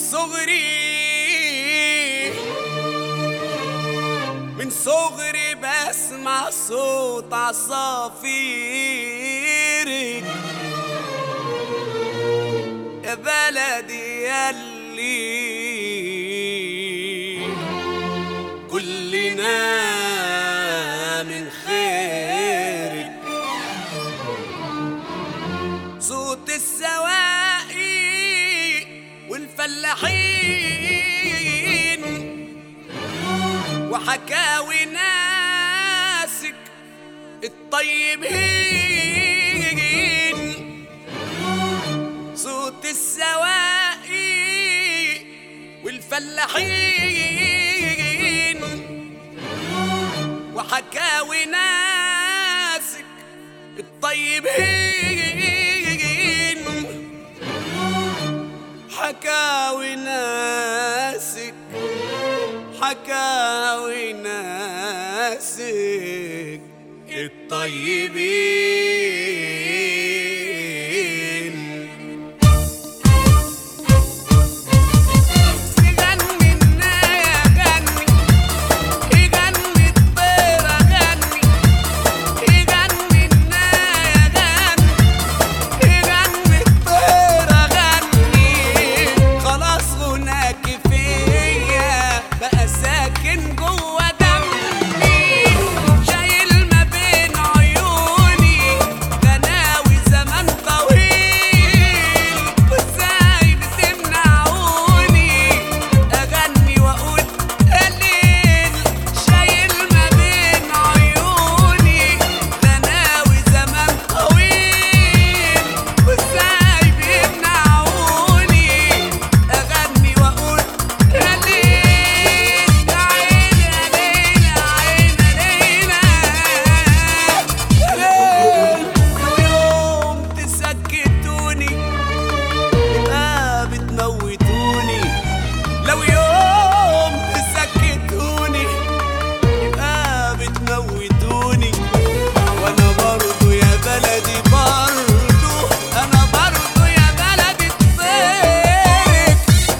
صغري بسمع صوت عصافيرك يا بلدي ياللي كلنا من خيرك. صوت السواقي والفلاحين وحكاوي ناسك الطيبين. صوت السواقي والفلاحين وحكاوي ناسك الطيبين. حكاوي ناسك حكاوي ناسك الطيبين. يغني النايا غني، يغني الطير غني، يغني النايا غني، يغني الطير غني. خلاص غناك فيا بقى ساكن جوا دمي، شايل ما بين عيوني غناوي زمان طويل. وازاي بتمنعوني اغني واقول قليل؟ شايل ما بين عيوني غناوي زمان طويل. وازاي بيمنعوني اغني واقول قليل؟ يوم تسكتوني يبقى بتموتوني، لو يوم تسكتوني يبقى بتموتوني. وانا برضو يا بلدي برضو، انا برضو يا بلدي طيرك.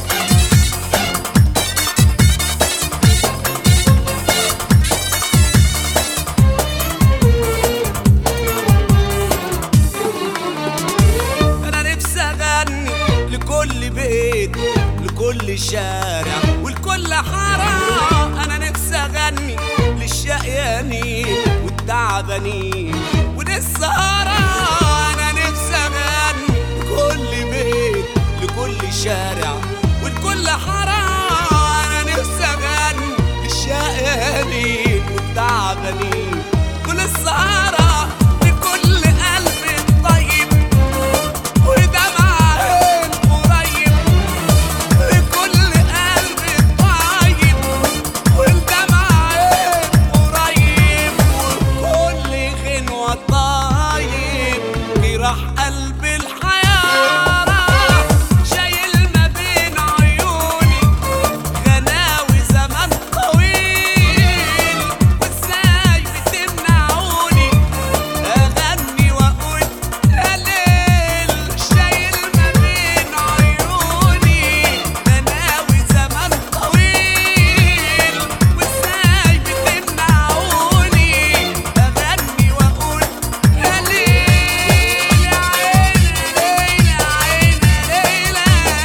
انا نفسي اغني لكل بيت، لكل شارع ولكل حارة. انا نفسي اغني للشقيانين والتعبانين وللسهرة. انا نفسي اغني لكل بيت، لكل شارع ولكل حارة. انا نفسي اغني للشقيانين والتعبانين وللسهرة. لكل قلب طيب ودمع عين قريب، لكل قلب طيب والدمع عين قريب. وكل غنوة طيب جراح قلب الحيارة. شايل ما بين عيوني غناوي زمان طويل. وازاي بتمنعوني اغني واقول قليل؟ شايل ما بين عيوني غناوي زمان طويل. وازاي بتمنعوني اغني واقول قليل؟ يا عيني ليلى، عيني ليلى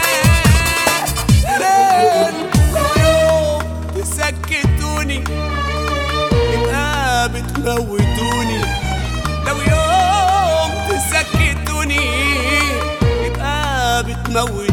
ليل. لو يوم تسكتوني يبقى بتموتوني، لو يوم تسكتوني يبقى بتموتوني.